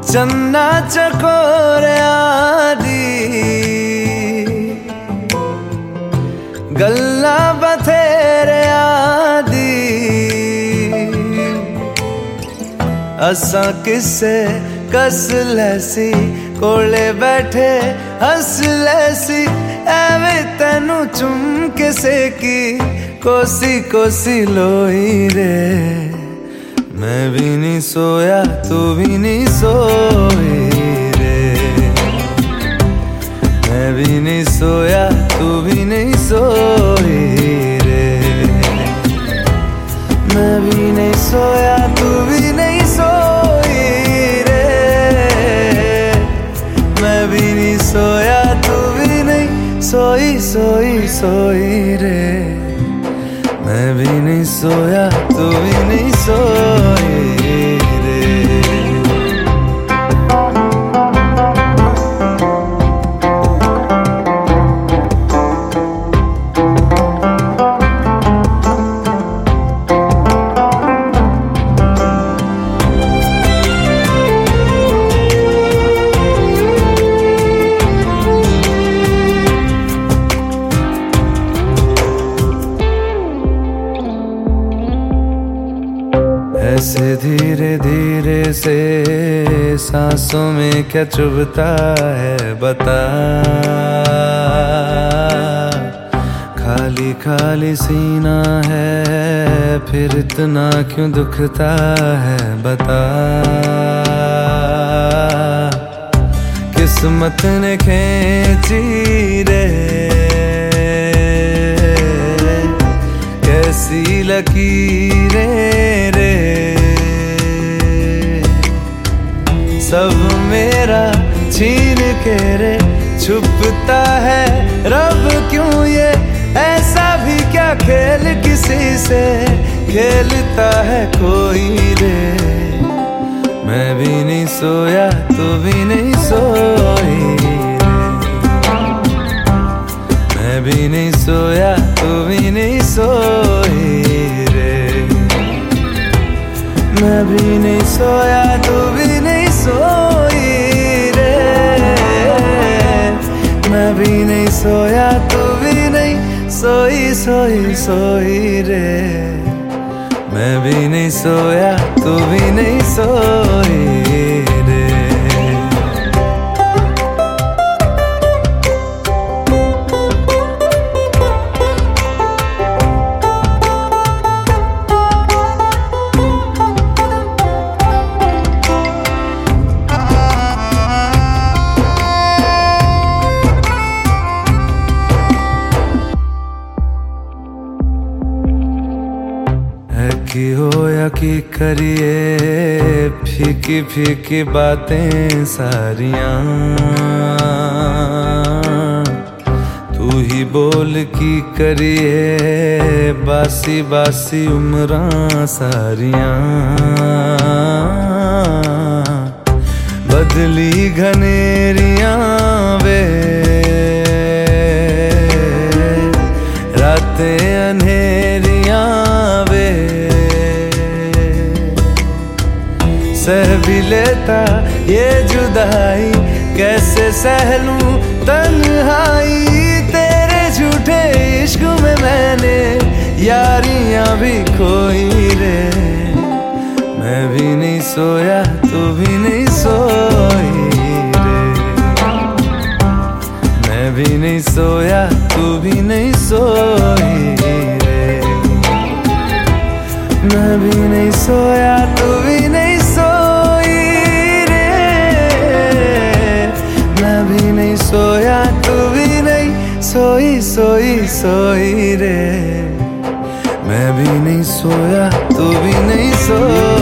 चन्ना चकोरिया दी गल्ला बथेरिया दी असा किसे कस लैसी कोले बैठे हस लैसी एवे तेनू चुम किसे की कोसी कोसी लोई रे। मैं भी नहीं सोया तू भी नहीं सोई रे। मैं भी नहीं सोया तू भी नहीं सोई रे। मैं भी नहीं सोया तू भी नहीं सोई रे। मैं भी नहीं सोया तू भी नहीं सोई सोई सोई रे। मैं भी नहीं सोया तू भी नहीं सोई रे। ऐसे धीरे धीरे से सांसों में क्या चुभता है बता। खाली खाली सीना है फिर इतना क्यों दुखता है बता। किस्मत ने खींची रे कैसी लकीरें रे। सब मेरा छीन के रे छुपता है रब क्यों ये ऐसा भी क्या खेल किसी से खेलता है कोई रे। मैं भी नहीं सोया तू भी नहीं सोई रे। मैं भी नहीं सोया तू भी नहीं सोई रे। मैं भी नहीं सोया तू भी नहीं सोई रे। मैं भी नहीं सोया तू भी नहीं सोई सोई सोई रे। मैं भी नहीं सोया तू भी नहीं सोई रे। की हो या की करिए फीकी फीकी बातें सारियां। तू ही बोल की करिए बासी बासी उम्रां सारियां। बदली घनेरियां वे रातें अंधेरियां वे। सह भी लेता ये जुदाई कैसे सह लूं तन्हाई। तेरे झूठे इश्क में मैंने यारियां भी खोई रे। मैं भी नहीं सोया तू भी नहीं सोई रे। मैं भी नहीं सोया तू भी नहीं सोई रे। मैं भी नहीं सोया तू भी नहीं सोई रे। मैं भी नहीं सोया तू भी नहीं सोई सोई सोई रे। मैं भी नहीं सोया तू भी नहीं सोई।